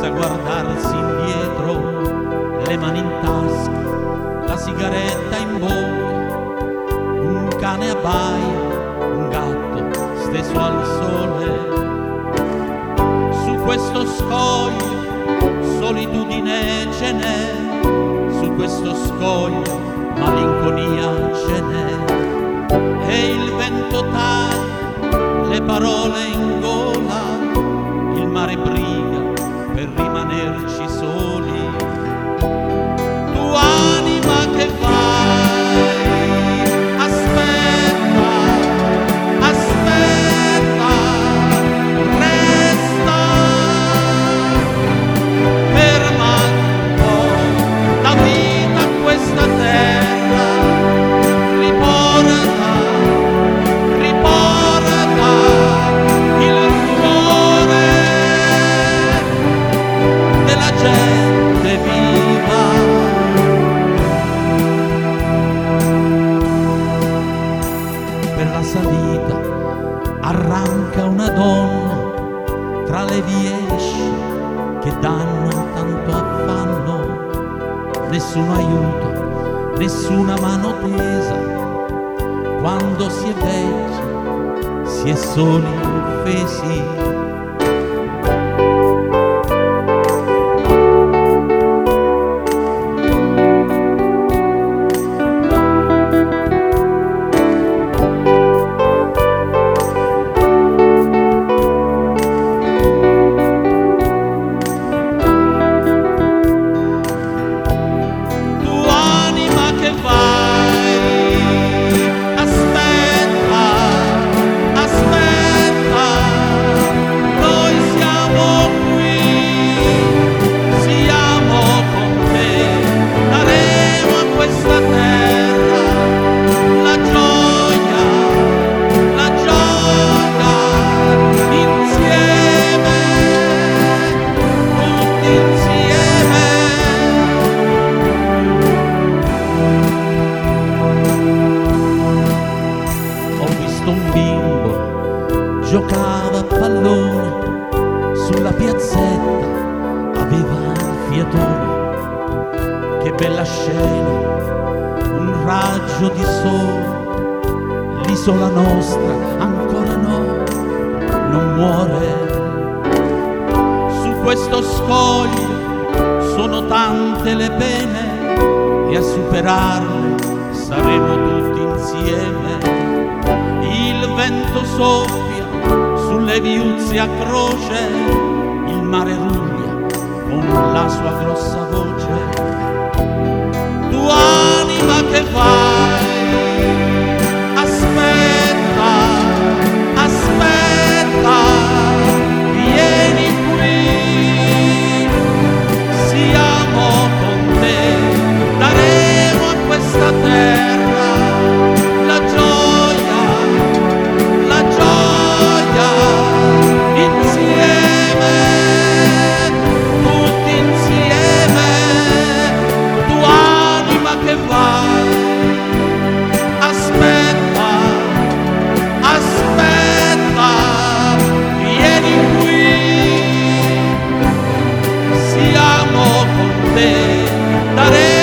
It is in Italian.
senza guardarsi indietro, le mani in tasca, la sigaretta in bocca, un cane abbaia, un gatto steso al sole. Su questo scoglio solitudine ce n'è, su questo scoglio malinconia ce n'è, e il vento taglia le parole in gola, il mare briga per rimanerci soli. Tu anima che vai, aspetta, aspetta, resta, ferma un po', da vita a questa terra, riporta, riporta il rumore della gente viva. Per la salita arranca una donna tra le vie esce che danno tanto affanno, nessun aiuto, nessuna mano tesa, quando si è vecchi si è soli offesi. Un bimbo giocava a pallone sulla piazzetta, aveva il fiatone. Che bella scena, un raggio di sole, l'isola nostra ancora no, non muore. Su questo scoglio sono tante le pene e a superarle saremo tutti insieme. Il vento soffia sulle viuzze a croce, il mare ruglia con la sua grossa voce. Tu anima che vai, aspetta, aspetta, vieni qui, siamo con te, daremo a questa terra la gioia, insieme, tutti insieme. Tu anima che vai, aspetta, aspetta, vieni qui, siamo con te, daremo